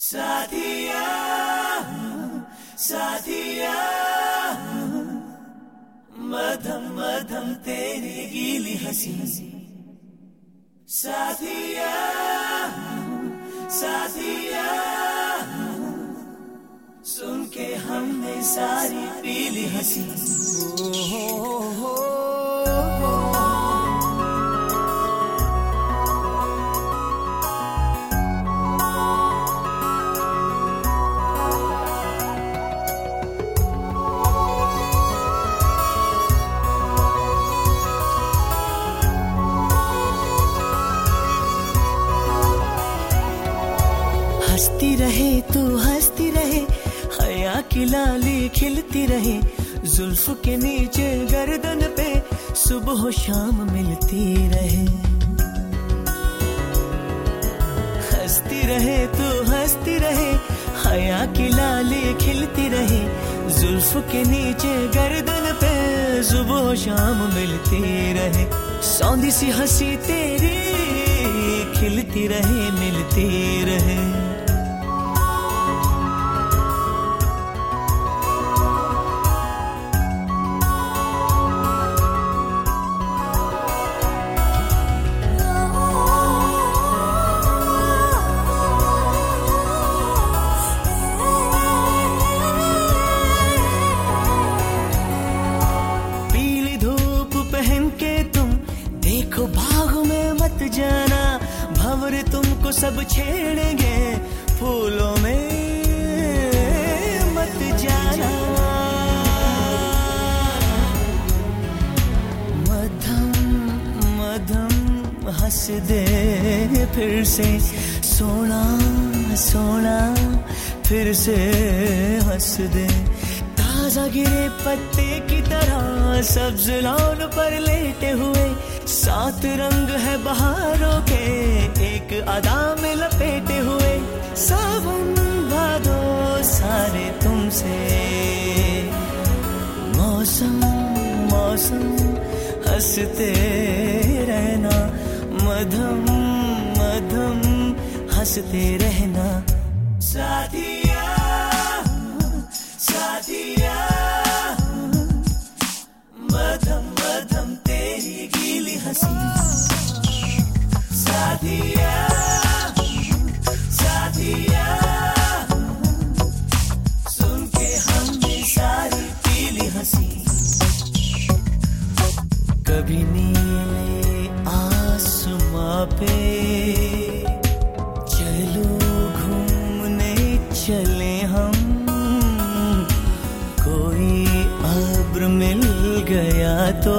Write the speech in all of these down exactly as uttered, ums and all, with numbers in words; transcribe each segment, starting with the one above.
साथिया साथिया मधम मधम तेरी गीली हंसी। साथिया साथिया सुन के हमने सारी पीली हंसी। ओ हो हो हो हंसती रहे तू हंसती रहे, हया की लाली खिलती रहे, जुल्फ के नीचे गर्दन पे सुबह शाम मिलती रहे। हंसती रहे तू हंसती रहे, हया की लाली खिलती रहे, जुल्फ के नीचे गर्दन पे सुबह शाम मिलती रहे। सौंधी सी हंसी तेरी खिलती रहे मिलती रहे। देखो बाग में मत जाना, भंवरे तुमको सब छेड़ेंगे, फूलों में मत जाना। मधम मधम हंस दे फिर से, सोना सोना फिर से हंस दे। ताजा गिरे पत्ते की तरह सब्ज लॉन पर लेटे हुए, सात रंग है बहारों के एक अदा में लपेटे हुए। सावन भादो सारे तुमसे, मौसम मौसम हंसते रहना, मधम मधम हंसते रहना। साथिया साथिया मधम मधम तेरी गीली हंसी। साथिया साथिया सुन के हमने सारी पीली हंसी। कभी नीले आसमां पे चलो घूमने चले हम, कोई अब्र मिल गया तो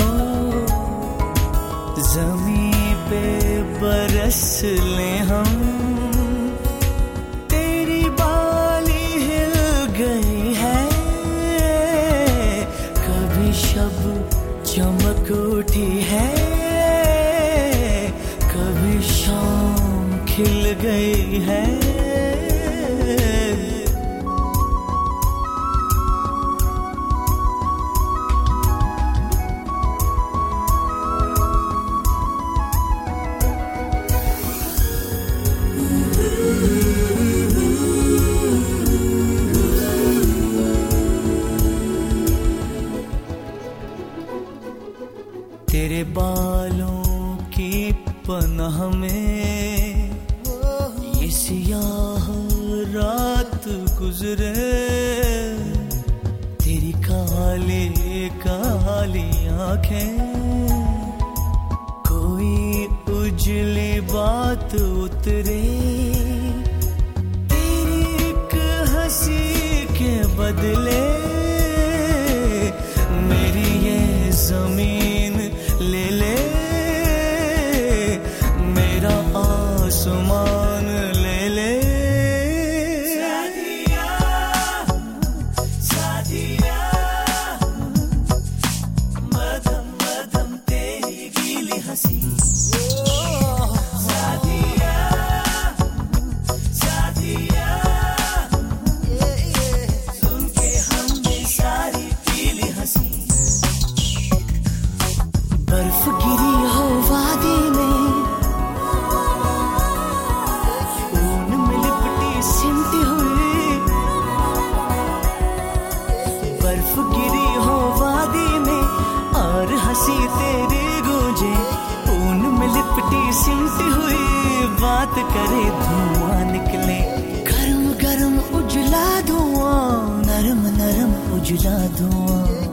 ज़मीं पे बरस ले हम। तेरी बाली हिल गई है, कभी शब चमक उठी है, कभी शाम खिल गई है। तेरे बालों की पनाह में ये सियाह रात गुजरे, तेरी काली काली आंखें कोई उजली बात उतरे, तेरी एक हंसी के बदले मेरी ये जमीन ले ले, मेरा आसमान ले ले। साथिया साथिया मधम मधम तेरी गीली हंसी। साथिया करे धुआं निकले, गरम गरम उजला धुआं, नरम नरम उजला धुआं।